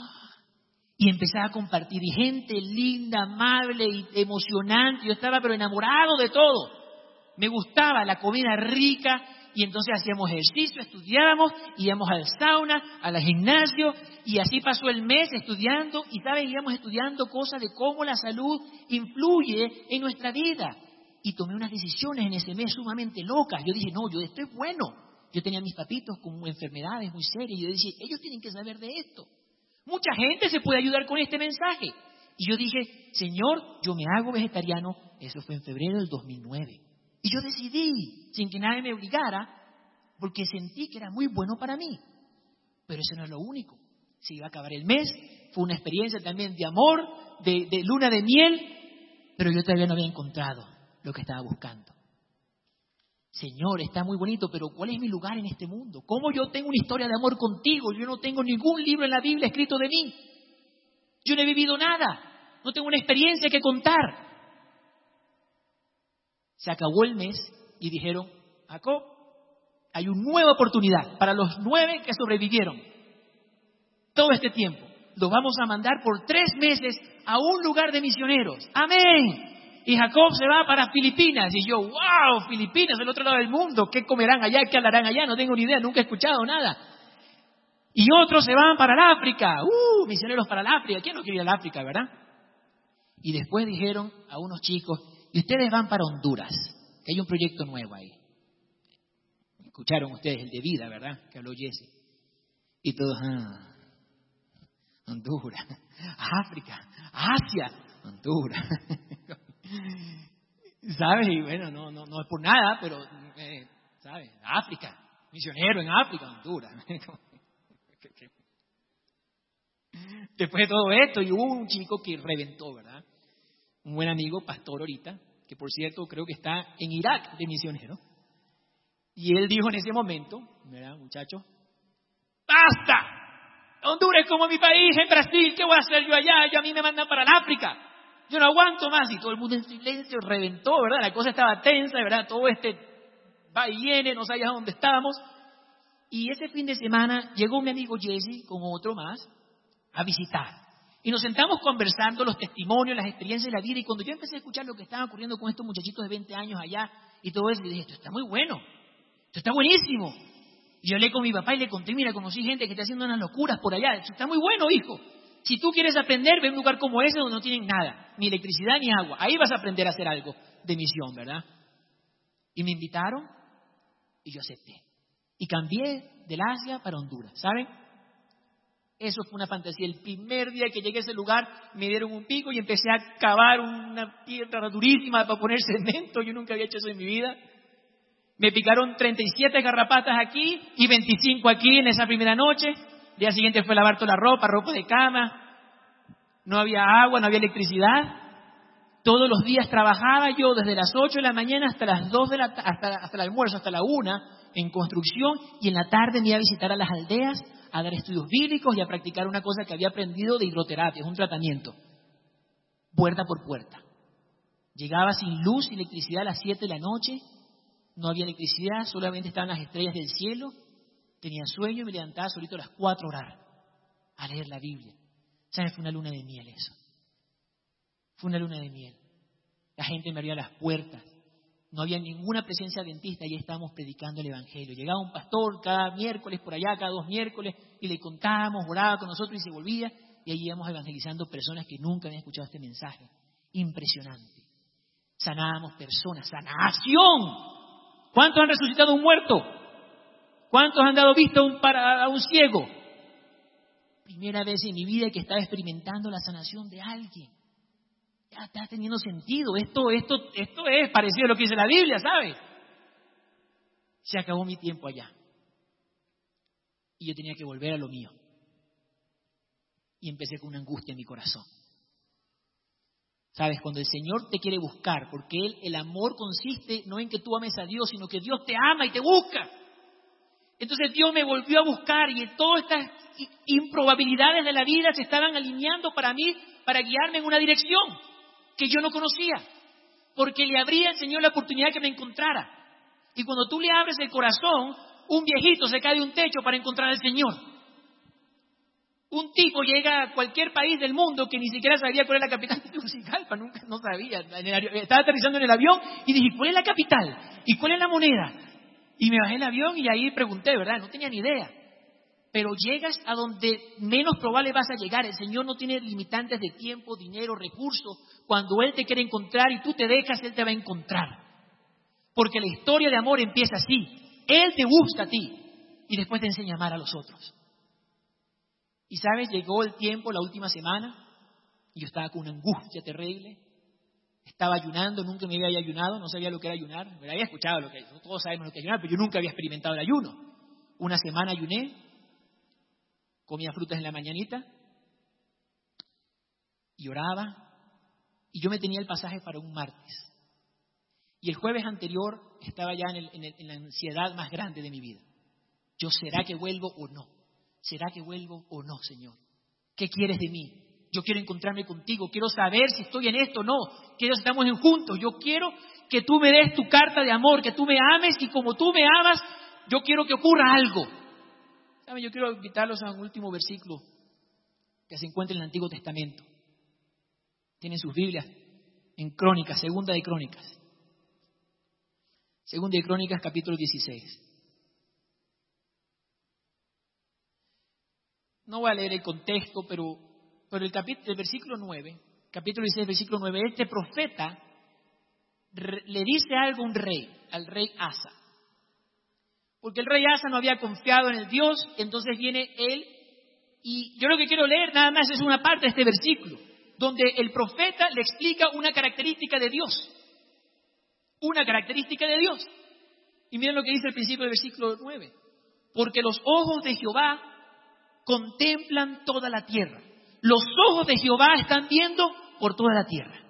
Y empezaba a compartir, y gente linda, amable y emocionante. Yo estaba pero enamorado de todo. Me gustaba la comida rica, y entonces hacíamos ejercicio, estudiábamos, íbamos al sauna, al gimnasio, y así pasó el mes estudiando, y saben, íbamos estudiando cosas de cómo la salud influye en nuestra vida. Y tomé unas decisiones en ese mes sumamente locas. Yo dije, no, yo esto es bueno. Yo tenía mis papitos con enfermedades muy serias, y yo decía, ellos tienen que saber de esto. Mucha gente se puede ayudar con este mensaje. Y yo dije, Señor, yo me hago vegetariano. Eso fue en febrero del dos mil nueve. Y yo decidí, sin que nadie me obligara, porque sentí que era muy bueno para mí. Pero eso no es lo único. Se iba a acabar el mes, fue una experiencia también de amor, de, de luna de miel, pero yo todavía no había encontrado lo que estaba buscando. Señor, está muy bonito, pero ¿cuál es mi lugar en este mundo? ¿Cómo yo tengo una historia de amor contigo? Yo no tengo ningún libro en la Biblia escrito de mí. Yo no he vivido nada. No tengo una experiencia que contar. Se acabó el mes y dijeron, Jacob, hay una nueva oportunidad para los nueve que sobrevivieron todo este tiempo. Los vamos a mandar por tres meses a un lugar de misioneros. ¡Amén! Y Jacob se va para Filipinas. Y yo, wow, Filipinas, del otro lado del mundo. ¿Qué comerán allá? ¿Qué hablarán allá? No tengo ni idea, nunca he escuchado nada. Y otros se van para el África. ¡Uh! Misioneros para el África. ¿Quién no quiere ir al África, verdad? Y después dijeron a unos chicos, y ustedes van para Honduras, que hay un proyecto nuevo ahí. Escucharon ustedes el de vida, ¿verdad? Que habló Jesse. Y todos, ah, Honduras, África, Asia, Honduras. ¿Sabes? Y bueno, no, no, no es por nada, pero, eh, ¿sabes? África, misionero en África, Honduras. Después de todo esto, y hubo un chico que reventó, ¿verdad? Un buen amigo, pastor ahorita, que por cierto creo que está en Irak de misionero. Y él dijo en ese momento, ¿verdad, muchacho? ¡Basta! Honduras es como mi país, en Brasil, ¿qué voy a hacer yo allá? Yo a mí me mandan para el África. Yo no aguanto más. Y todo el mundo en silencio reventó, ¿verdad? La cosa estaba tensa, ¿verdad? Todo este va y viene, no sabías dónde estábamos. Y ese fin de semana llegó mi amigo Jesse con otro más a visitar. Y nos sentamos conversando los testimonios, las experiencias de la vida. Y cuando yo empecé a escuchar lo que estaba ocurriendo con estos muchachitos de veinte años allá y todo eso, yo dije, esto está muy bueno, esto está buenísimo. Y yo hablé con mi papá y le conté, mira, conocí gente que está haciendo unas locuras por allá. Esto está muy bueno, hijo. Si tú quieres aprender, ve a un lugar como ese donde no tienen nada, ni electricidad ni agua. Ahí vas a aprender a hacer algo de misión, ¿verdad? Y me invitaron y yo acepté. Y cambié del Asia para Honduras, ¿saben? Eso fue una fantasía. El primer día que llegué a ese lugar me dieron un pico y empecé a cavar una tierra durísima para poner cemento. Yo nunca había hecho eso en mi vida. Me picaron treinta y siete garrapatas aquí y veinticinco aquí en esa primera noche. El día siguiente fue a lavar toda la ropa, ropa de cama. No había agua, no había electricidad. Todos los días trabajaba yo desde las ocho de la mañana hasta las dos de la hasta, hasta el almuerzo, hasta la una en construcción, y en la tarde me iba a visitar a las aldeas, a dar estudios bíblicos y a practicar una cosa que había aprendido de hidroterapia, es un tratamiento, puerta por puerta. Llegaba sin luz y electricidad a las siete de la noche, no había electricidad, solamente estaban las estrellas del cielo, tenía sueño y me levantaba solito a las cuatro a orar, a leer la Biblia. ¿Sabes? Fue una luna de miel eso. Fue una luna de miel. La gente me abría las puertas. No había ninguna presencia adventista y estábamos predicando el Evangelio. Llegaba un pastor cada miércoles por allá, cada dos miércoles, y le contábamos, oraba con nosotros y se volvía. Y ahí íbamos evangelizando personas que nunca habían escuchado este mensaje. Impresionante. Sanábamos personas. ¡Sanación! ¿Cuántos han resucitado a un muerto? ¿Cuántos han dado vista a un, para, a un ciego? Primera vez en mi vida que estaba experimentando la sanación de alguien. Ya está teniendo sentido. Esto, esto, esto es parecido a lo que dice la Biblia, ¿sabes? Se acabó mi tiempo allá. Y yo tenía que volver a lo mío. Y empecé con una angustia en mi corazón. ¿Sabes? Cuando el Señor te quiere buscar, porque Él, el amor consiste no en que tú ames a Dios, sino que Dios te ama y te busca. Entonces Dios me volvió a buscar y todas estas improbabilidades de la vida se estaban alineando para mí, para guiarme en una dirección que yo no conocía, porque le abría al Señor la oportunidad que me encontrara. Y cuando tú le abres el corazón, un viejito se cae de un techo para encontrar al Señor. Un tipo llega a cualquier país del mundo que ni siquiera sabía cuál es la capital de Tegucigalpa, nunca, no sabía. Estaba aterrizando en el avión y dije, ¿cuál es la capital? ¿Y cuál es la moneda? Y me bajé el avión y ahí pregunté, ¿verdad? No tenía ni idea. Pero llegas a donde menos probable vas a llegar. El Señor no tiene limitantes de tiempo, dinero, recursos. Cuando Él te quiere encontrar y tú te dejas, Él te va a encontrar. Porque la historia de amor empieza así. Él te busca a ti y después te enseña a amar a los otros. Y sabes, llegó el tiempo, la última semana, y yo estaba con una angustia terrible. Estaba ayunando, nunca me había ayunado, no sabía lo que era ayunar. Me había escuchado lo que es, todos sabemos lo que es ayunar, pero yo nunca había experimentado el ayuno. Una semana ayuné, comía frutas en la mañanita y oraba, y yo me tenía el pasaje para un martes. Y el jueves anterior estaba ya en, el, en, el, en la ansiedad más grande de mi vida. Yo, ¿será que vuelvo o no? ¿Será que vuelvo o no, Señor? ¿Qué quieres de mí? Yo quiero encontrarme contigo, quiero saber si estoy en esto o no, quiero si estamos en juntos, yo quiero que tú me des tu carta de amor, que tú me ames y como tú me amas, yo quiero que ocurra algo. ¿Saben? Yo quiero invitarlos a un último versículo que se encuentra en el Antiguo Testamento. Tienen sus Biblias en Crónicas, Segunda de Crónicas. Segunda de Crónicas, capítulo dieciséis. No voy a leer el contexto, pero, pero el, capítulo, el versículo nueve, capítulo dieciséis, versículo nueve, este profeta re, le dice algo a un rey, al rey Asa. Porque el rey Asa no había confiado en el Dios, entonces viene él, y yo lo que quiero leer nada más es una parte de este versículo, donde el profeta le explica una característica de Dios. Una característica de Dios. Y miren lo que dice al principio del versículo nueve. Porque los ojos de Jehová contemplan toda la tierra. Los ojos de Jehová están viendo por toda la tierra.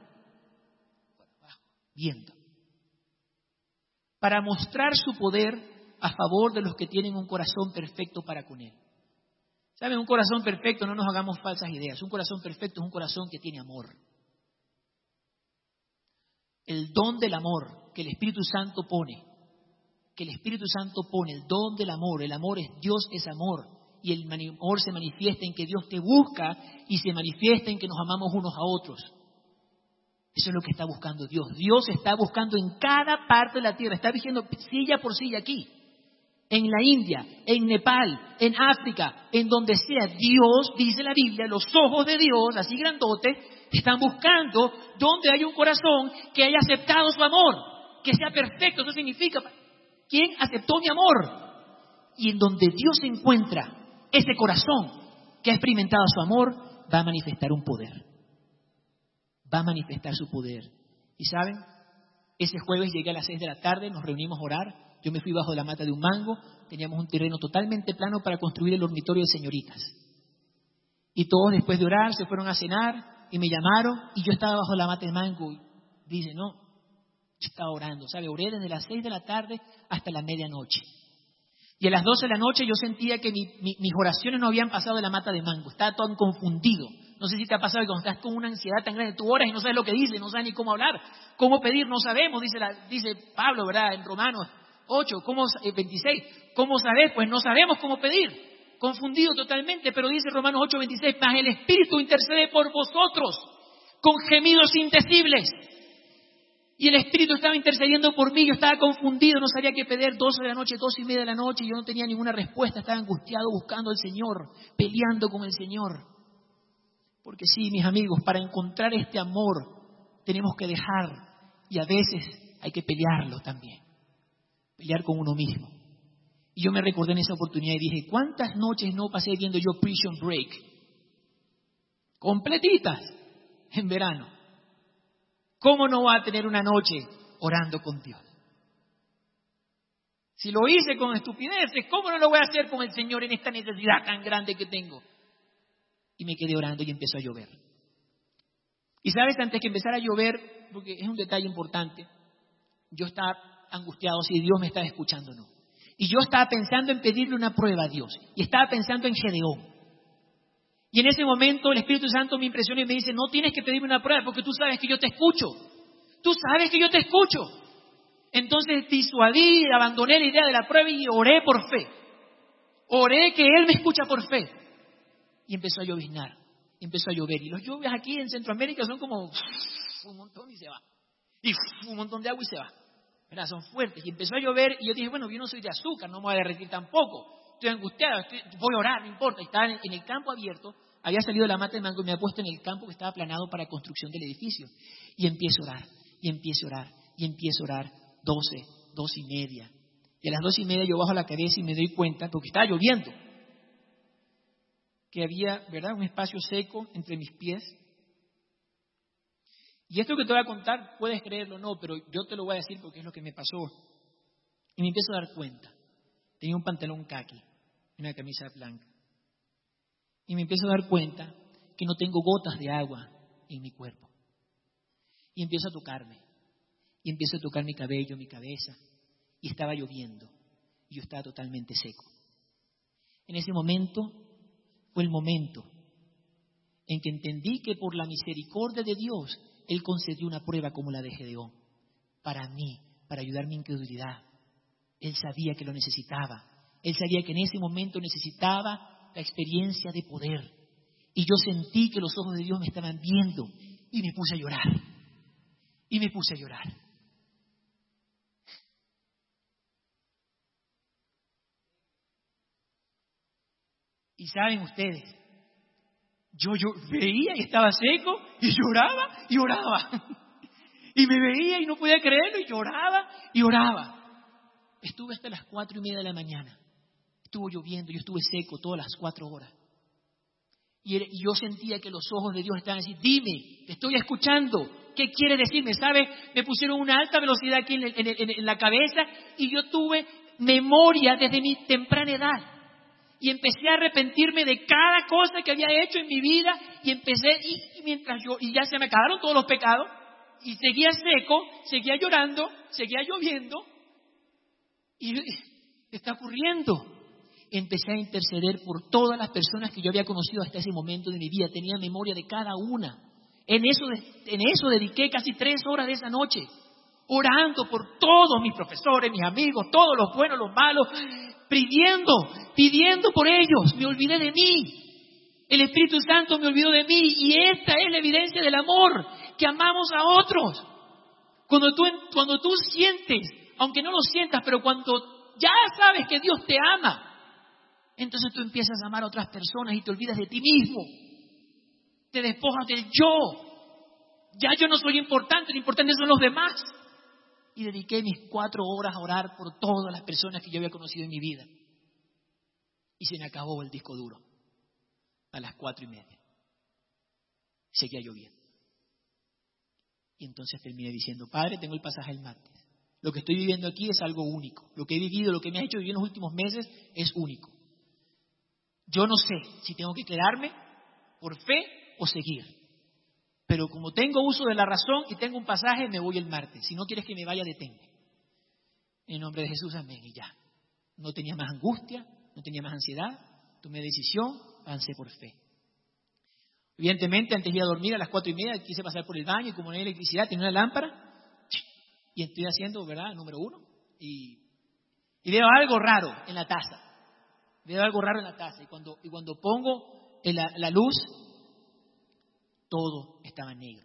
Viendo. Para mostrar su poder a favor de los que tienen un corazón perfecto para con Él. ¿Saben? Un corazón perfecto, no nos hagamos falsas ideas. Un corazón perfecto es un corazón que tiene amor. El don del amor que el Espíritu Santo pone, que el Espíritu Santo pone, el don del amor. El amor es Dios, es amor. Y el amor se manifiesta en que Dios te busca y se manifiesta en que nos amamos unos a otros. Eso es lo que está buscando Dios. Dios está buscando en cada parte de la tierra. Está diciendo silla por silla aquí. En la India, en Nepal, en África, en donde sea. Dios, dice la Biblia, los ojos de Dios, así grandotes, están buscando donde hay un corazón que haya aceptado su amor, que sea perfecto. Eso significa, ¿quién aceptó mi amor? Y en donde Dios se encuentra, ese corazón que ha experimentado su amor, va a manifestar un poder. Va a manifestar su poder. ¿Y saben? Ese jueves llegué a las seis de la tarde, nos reunimos a orar. Yo me fui bajo la mata de un mango. Teníamos un terreno totalmente plano para construir el dormitorio de señoritas. Y todos después de orar se fueron a cenar y me llamaron y yo estaba bajo la mata de mango. Y dice, no, yo estaba orando, ¿sabe? Oré desde las seis de la tarde hasta la medianoche. Y a las doce de la noche yo sentía que mi, mi, mis oraciones no habían pasado de la mata de mango. Estaba todo confundido. No sé si te ha pasado que cuando estás con una ansiedad tan grande, tú oras y no sabes lo que dice, no sabes ni cómo hablar, cómo pedir, no sabemos, dice, la, dice Pablo, ¿verdad? En Romanos ocho, ¿cómo, eh, veintiséis, ¿cómo sabes? Pues no sabemos cómo pedir. Confundido totalmente, pero dice Romanos ocho, veintiséis, mas el Espíritu intercede por vosotros con gemidos indecibles. Y el Espíritu estaba intercediendo por mí, yo estaba confundido, no sabía qué pedir, doce de la noche, doce y media de la noche, y yo no tenía ninguna respuesta, estaba angustiado buscando al Señor, peleando con el Señor. Porque sí, mis amigos, para encontrar este amor tenemos que dejar, y a veces hay que pelearlo también, pelear con uno mismo. Y yo me recordé en esa oportunidad y dije, ¿cuántas noches no pasé viendo yo Prison Break? Completitas, en verano. ¿Cómo no va a tener una noche orando con Dios? Si lo hice con estupideces, ¿cómo no lo voy a hacer con el Señor en esta necesidad tan grande que tengo? Y me quedé orando y empezó a llover. Y sabes, antes que empezara a llover, porque es un detalle importante, yo estaba angustiado si Dios me estaba escuchando o no. Y yo estaba pensando en pedirle una prueba a Dios. Y estaba pensando en Gedeón. Y en ese momento el Espíritu Santo me impresiona y me dice, no tienes que pedirme una prueba porque tú sabes que yo te escucho. Tú sabes que yo te escucho. Entonces disuadí, abandoné la idea de la prueba y oré por fe. Oré que Él me escucha por fe. Y empezó a lloviznar, empezó a llover. Y los lluvias aquí en Centroamérica son como uf, un montón y se va. Y uf, un montón de agua y se va. ¿Verdad? Son fuertes. Y empezó a llover y yo dije, bueno, yo no soy de azúcar, no me voy a derretir tampoco. Estoy angustiado, estoy, voy a orar, no importa. Estaba en, en el campo abierto, había salido la mata de mango y me había puesto en el campo que estaba aplanado para construcción del edificio. Y empiezo a orar, y empiezo a orar, y empiezo a orar. Doce, doce y media. Y a las doce y media yo bajo la cabeza y me doy cuenta, porque estaba lloviendo, que había, ¿verdad?, un espacio seco entre mis pies. Y esto que te voy a contar, puedes creerlo o no, pero yo te lo voy a decir porque es lo que me pasó. Y me empiezo a dar cuenta. Tenía un pantalón caqui y una camisa blanca. Y me empiezo a dar cuenta que no tengo gotas de agua en mi cuerpo. Y empiezo a tocarme. y empiezo a tocar mi cabello, mi cabeza, y estaba lloviendo, y yo estaba totalmente seco. En ese momento fue el momento en que entendí que por la misericordia de Dios, Él concedió una prueba como la de Gedeón, para mí, para ayudar mi incredulidad. Él sabía que lo necesitaba. Él sabía que en ese momento necesitaba la experiencia de poder. Y yo sentí que los ojos de Dios me estaban viendo y me puse a llorar. Y me puse a llorar. Y saben ustedes, yo, yo veía y estaba seco y lloraba y oraba. Y me veía y no podía creerlo y lloraba y oraba. Estuve hasta las cuatro y media de la mañana. Estuvo lloviendo, yo estuve seco todas las cuatro horas. Y, era, y yo sentía que los ojos de Dios estaban así, dime, te estoy escuchando, ¿qué quieres decirme? ¿Sabes? Me pusieron una alta velocidad aquí en, el, en, el, en la cabeza y yo tuve memoria desde mi temprana edad. Y empecé a arrepentirme de cada cosa que había hecho en mi vida y empecé, y, y mientras yo, y ya se me acabaron todos los pecados, y seguía seco, seguía llorando, seguía lloviendo, y ¿qué está ocurriendo? Empecé a interceder por todas las personas que yo había conocido hasta ese momento de mi vida, tenía memoria de cada una. En eso, en eso dediqué casi tres horas de esa noche, orando por todos mis profesores, mis amigos, todos los buenos, los malos, pidiendo, pidiendo por ellos. Me olvidé de mí. El Espíritu Santo me olvidó de mí. Y esta es la evidencia del amor, que amamos a otros. Cuando tú, cuando tú sientes, aunque no lo sientas, pero cuando ya sabes que Dios te ama, entonces tú empiezas a amar a otras personas y te olvidas de ti mismo. Te despojas del yo. Ya yo no soy importante, lo importante son los demás. Y dediqué mis cuatro horas a orar por todas las personas que yo había conocido en mi vida. Y se me acabó el disco duro a las cuatro y media. Seguía lloviendo. Y entonces terminé diciendo, Padre, tengo el pasaje el martes. Lo que estoy viviendo aquí es algo único. Lo que he vivido, lo que me ha hecho vivir en los últimos meses es único. Yo no sé si tengo que quedarme por fe o seguir. Pero como tengo uso de la razón y tengo un pasaje, me voy el martes. Si no quieres que me vaya, deténme. En el nombre de Jesús, amén. Y ya. No tenía más angustia, no tenía más ansiedad. Tomé decisión, avancé por fe. Evidentemente, antes de ir a dormir a las cuatro y media, quise pasar por el baño y como no hay electricidad, tenía una lámpara. Y estoy haciendo, ¿verdad? Número uno. Y, y veo algo raro en la taza. Veo algo raro en la taza. Y cuando, y cuando pongo la, la luz, todo estaba negro.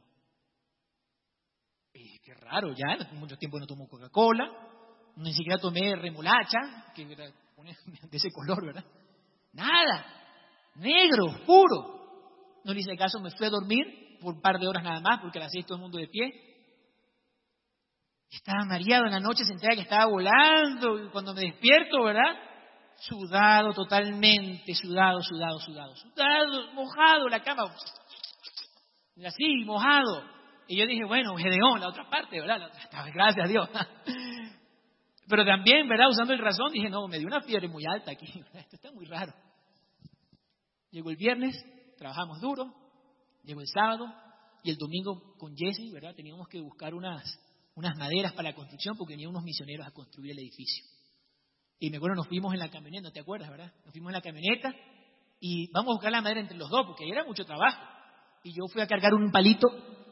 Y qué raro, ya, hace mucho tiempo no tomo Coca-Cola, ni siquiera tomé remolacha, que era de ese color, ¿verdad? Nada, negro, oscuro. No le hice caso, me fui a dormir por un par de horas nada más, porque a las seis todo el mundo de pie. Estaba mareado en la noche, sentía que estaba volando, y cuando me despierto, ¿verdad? Sudado totalmente, sudado, sudado, sudado, sudado, mojado, la cama... así, mojado. Y yo dije, bueno, Gedeón, la otra parte, ¿verdad? La otra, gracias a Dios. Pero también, ¿verdad? Usando el razón, dije, no, me dio una fiebre muy alta aquí. Esto está muy raro. Llegó el viernes, trabajamos duro. Llegó el sábado y el domingo con Jesse, ¿verdad? Teníamos que buscar unas, unas maderas para la construcción porque venían unos misioneros a construir el edificio. Y me acuerdo, nos fuimos en la camioneta, ¿no te acuerdas, verdad? Nos fuimos en la camioneta y vamos a buscar la madera entre los dos porque era mucho trabajo. Y yo fui a cargar un palito.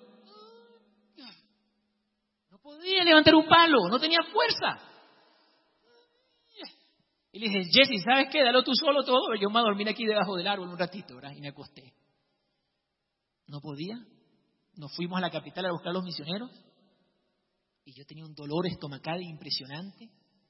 No podía levantar un palo, no tenía fuerza. Y le dije, Jesse, ¿sabes qué? Dalo tú solo todo. Yo me voy a dormir aquí debajo del árbol un ratito, ¿verdad? Y me acosté. No podía. Nos fuimos a la capital a buscar a los misioneros. Y yo tenía un dolor estomacal impresionante.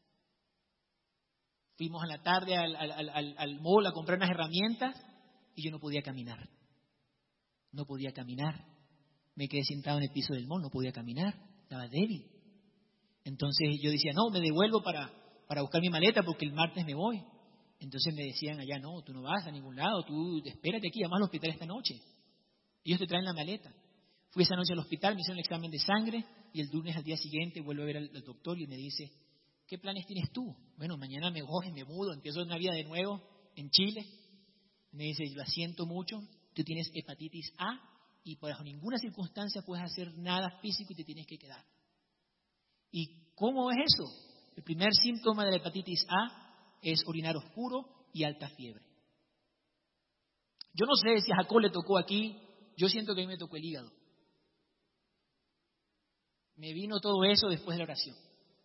Fuimos a la tarde al, al, al, al mall a comprar unas herramientas y yo no podía caminar. No podía caminar. Me quedé sentado en el piso del mall, no podía caminar. Estaba débil. Entonces yo decía, no, me devuelvo para, para buscar mi maleta porque el martes me voy. Entonces me decían allá, no, tú no vas a ningún lado, tú espérate aquí, llamas al hospital esta noche. Ellos te traen la maleta. Fui esa noche al hospital, me hicieron el examen de sangre y el lunes al día siguiente vuelvo a ver al, al doctor y me dice, ¿qué planes tienes tú? Bueno, mañana me voy, me mudo, empiezo una vida de nuevo en Chile. Me dice, lo siento mucho, tú tienes hepatitis A y por bajo ninguna circunstancia puedes hacer nada físico y te tienes que quedar. ¿Y cómo es eso? El primer síntoma de la hepatitis A es orinar oscuro y alta fiebre. Yo no sé si a Jacob le tocó aquí, yo siento que a mí me tocó el hígado. Me vino todo eso después de la oración.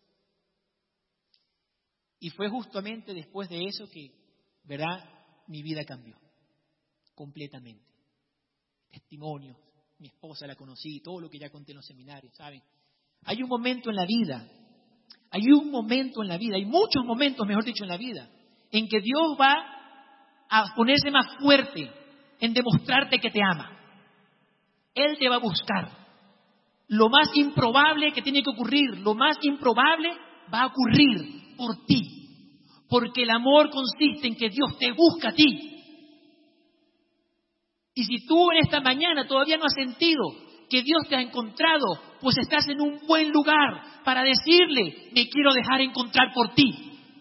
Y fue justamente después de eso que, ¿verdad?, mi vida cambió completamente. Testimonios, mi esposa la conocí, todo lo que ya conté en los seminarios, ¿saben? Hay un momento en la vida, hay un momento en la vida, hay muchos momentos, mejor dicho, en la vida, en que Dios va a ponerse más fuerte en demostrarte que te ama. Él te va a buscar. Lo más improbable que tiene que ocurrir, lo más improbable va a ocurrir por ti. Porque el amor consiste en que Dios te busca a ti. Y si tú en esta mañana todavía no has sentido que Dios te ha encontrado, pues estás en un buen lugar para decirle, me quiero dejar encontrar por ti.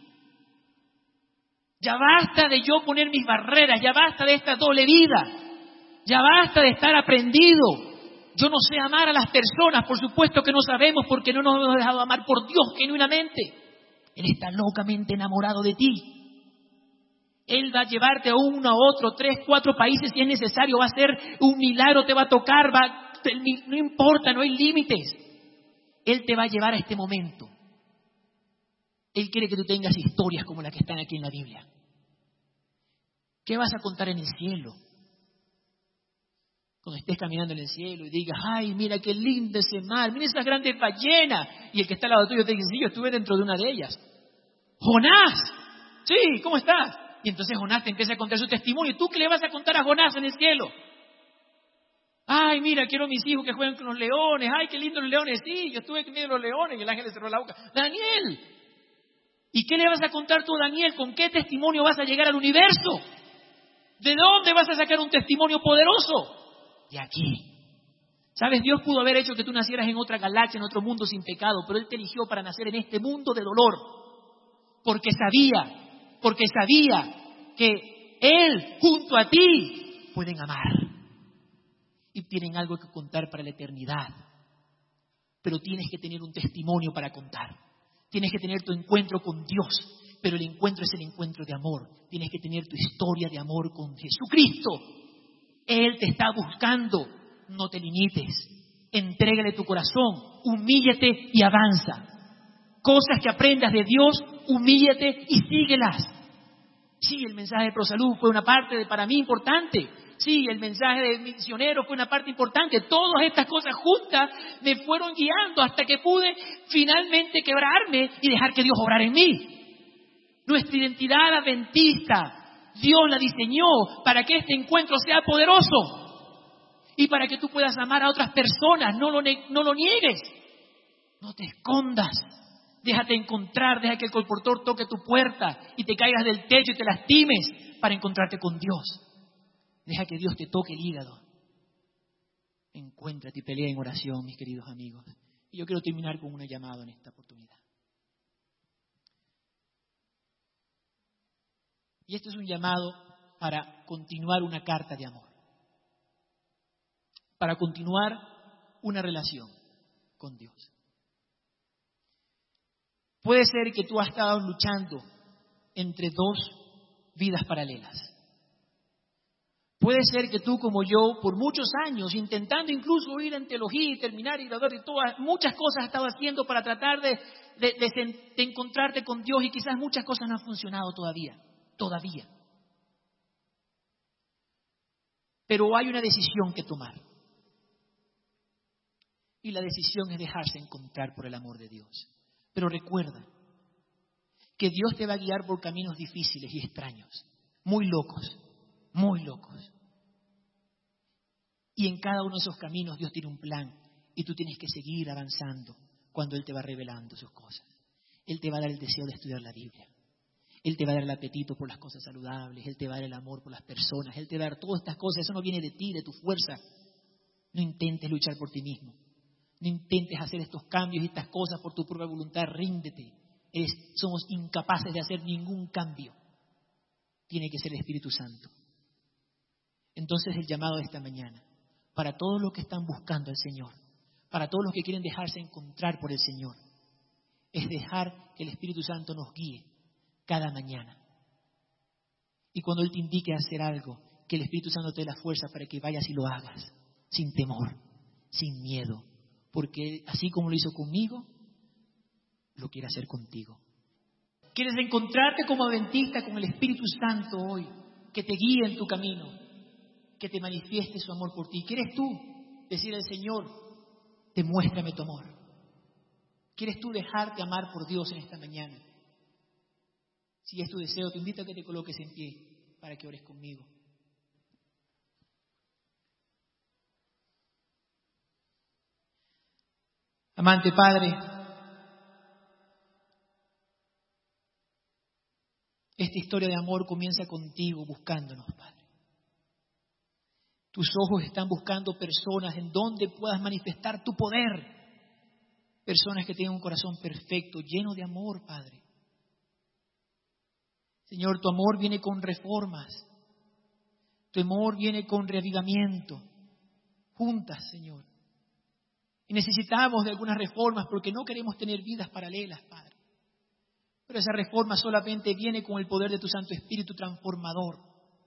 Ya basta de yo poner mis barreras, ya basta de esta doble vida, ya basta de estar aprendido. Yo no sé amar a las personas, por supuesto que no sabemos porque no nos hemos dejado amar por Dios genuinamente. Él está locamente enamorado de ti. Él va a llevarte a uno, a otro, tres, cuatro países si es necesario, va a ser un milagro, te va a tocar, va, no importa, no hay límites. Él te va a llevar a este momento. Él quiere que tú tengas historias como las que están aquí en la Biblia. ¿Qué vas a contar en el cielo? Cuando estés caminando en el cielo y digas, ay, mira qué lindo ese mar, mira esas grandes ballenas. Y el que está al lado tuyo te dice, sí, yo estuve dentro de una de ellas. Jonás, sí, ¿cómo estás? Y entonces Jonás te empieza a contar su testimonio. ¿Tú qué le vas a contar a Jonás en el cielo? Ay, mira, quiero a mis hijos que jueguen con los leones. Ay, qué lindos los leones. Sí, yo estuve en medio de los leones y el ángel le cerró la boca. Daniel. ¿Y qué le vas a contar tú, Daniel? ¿Con qué testimonio vas a llegar al universo? ¿De dónde vas a sacar un testimonio poderoso? De aquí. ¿Sabes? Dios pudo haber hecho que tú nacieras en otra galaxia, en otro mundo sin pecado, pero Él te eligió para nacer en este mundo de dolor. Porque sabía, porque sabía que Él junto a ti pueden amar. Y tienen algo que contar para la eternidad. Pero tienes que tener un testimonio para contar. Tienes que tener tu encuentro con Dios. Pero el encuentro es el encuentro de amor. Tienes que tener tu historia de amor con Jesucristo. Él te está buscando. No te limites. Entrégale tu corazón. Humíllate y avanza. Cosas que aprendas de Dios, humíllate y síguelas. Sí, el mensaje de ProSalud fue una parte de, para mí importante. Sí, el mensaje de misionero fue una parte importante. Todas estas cosas juntas me fueron guiando hasta que pude finalmente quebrarme y dejar que Dios obrara en mí. Nuestra identidad adventista, Dios la diseñó para que este encuentro sea poderoso y para que tú puedas amar a otras personas. No lo, no lo niegues, no te escondas, déjate encontrar, deja que el colportor toque tu puerta y te caigas del techo y te lastimes para encontrarte con Dios. Deja que Dios te toque el hígado. Encuéntrate y pelea en oración, mis queridos amigos. Y yo quiero terminar con una llamada en esta oportunidad. Y esto es un llamado para continuar una carta de amor. Para continuar una relación con Dios. Puede ser que tú has estado luchando entre dos vidas paralelas. Puede ser que tú, como yo, por muchos años, intentando incluso ir en teología y terminar y graduar y todas, muchas cosas has estado haciendo para tratar de, de, de, de encontrarte con Dios y quizás muchas cosas no han funcionado todavía. Todavía. Pero hay una decisión que tomar. Y la decisión es dejarse encontrar por el amor de Dios. Pero recuerda que Dios te va a guiar por caminos difíciles y extraños, muy locos, muy locos. Y en cada uno de esos caminos Dios tiene un plan y tú tienes que seguir avanzando cuando Él te va revelando sus cosas. Él te va a dar el deseo de estudiar la Biblia. Él te va a dar el apetito por las cosas saludables. Él te va a dar el amor por las personas. Él te va a dar todas estas cosas. Eso no viene de ti, de tu fuerza. No intentes luchar por ti mismo. No intentes hacer estos cambios y estas cosas por tu propia voluntad. Ríndete. Eres, somos incapaces de hacer ningún cambio. Tiene que ser el Espíritu Santo. Entonces el llamado de esta mañana, para todos los que están buscando al Señor, para todos los que quieren dejarse encontrar por el Señor, es dejar que el Espíritu Santo nos guíe cada mañana. Y cuando Él te indique hacer algo, que el Espíritu Santo te dé la fuerza para que vayas y lo hagas, sin temor, sin miedo. Porque así como lo hizo conmigo, lo quiere hacer contigo. ¿Quieres encontrarte como adventista con el Espíritu Santo hoy? Que te guíe en tu camino, que te manifieste su amor por ti. ¿Quieres tú decirle al Señor, demuéstrame tu amor? ¿Quieres tú dejarte amar por Dios en esta mañana? Si es tu deseo, te invito a que te coloques en pie para que ores conmigo. Amante Padre, esta historia de amor comienza contigo buscándonos, Padre. Tus ojos están buscando personas en donde puedas manifestar tu poder. Personas que tengan un corazón perfecto, lleno de amor, Padre. Señor, tu amor viene con reformas. Tu amor viene con reavivamiento. Juntas, Señor. Y necesitamos de algunas reformas porque no queremos tener vidas paralelas, Padre. Pero esa reforma solamente viene con el poder de tu Santo Espíritu transformador.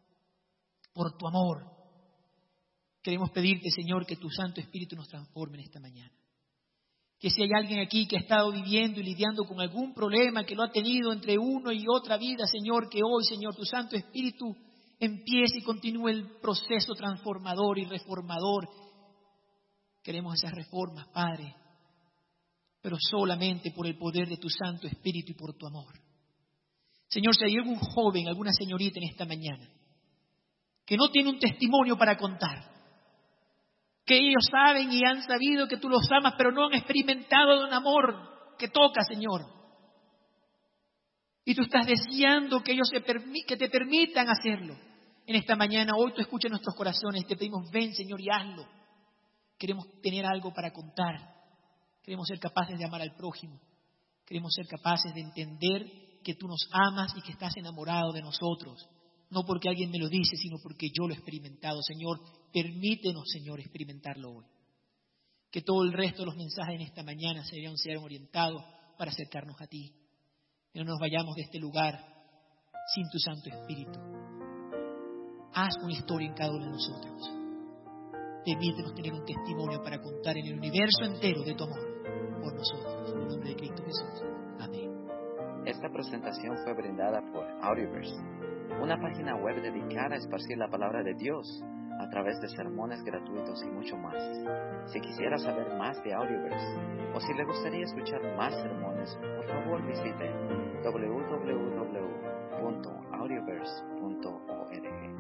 Por tu amor. Queremos pedirte, Señor, que tu Santo Espíritu nos transforme en esta mañana. Que si hay alguien aquí que ha estado viviendo y lidiando con algún problema que lo ha tenido entre uno y otra vida, Señor, que hoy, Señor, tu Santo Espíritu empiece y continúe el proceso transformador y reformador. Queremos esas reformas, Padre, pero solamente por el poder de tu Santo Espíritu y por tu amor. Señor, si hay algún joven, alguna señorita en esta mañana que no tiene un testimonio para contar, que ellos saben y han sabido que tú los amas, pero no han experimentado de un amor que toca, Señor. Y tú estás deseando que ellos se permi- que te permitan hacerlo. En esta mañana, hoy tú escuchas nuestros corazones, te pedimos, ven, Señor, y hazlo. Queremos tener algo para contar. Queremos ser capaces de amar al prójimo. Queremos ser capaces de entender que tú nos amas y que estás enamorado de nosotros. No porque alguien me lo dice, sino porque yo lo he experimentado. Señor, permítenos, Señor, experimentarlo hoy. Que todo el resto de los mensajes en esta mañana sean, sean orientados para acercarnos a ti. Que no nos vayamos de este lugar sin tu Santo Espíritu. Haz una historia en cada uno de nosotros. Permítenos tener un testimonio para contar en el universo entero de tu amor por nosotros. En el nombre de Cristo Jesús. Amén. Esta presentación fue brindada por Audioverse, una página web dedicada a esparcir la palabra de Dios a través de sermones gratuitos y mucho más. Si quisiera saber más de Audioverse o si le gustaría escuchar más sermones, por favor visite doble u doble u doble u punto audioverse punto org.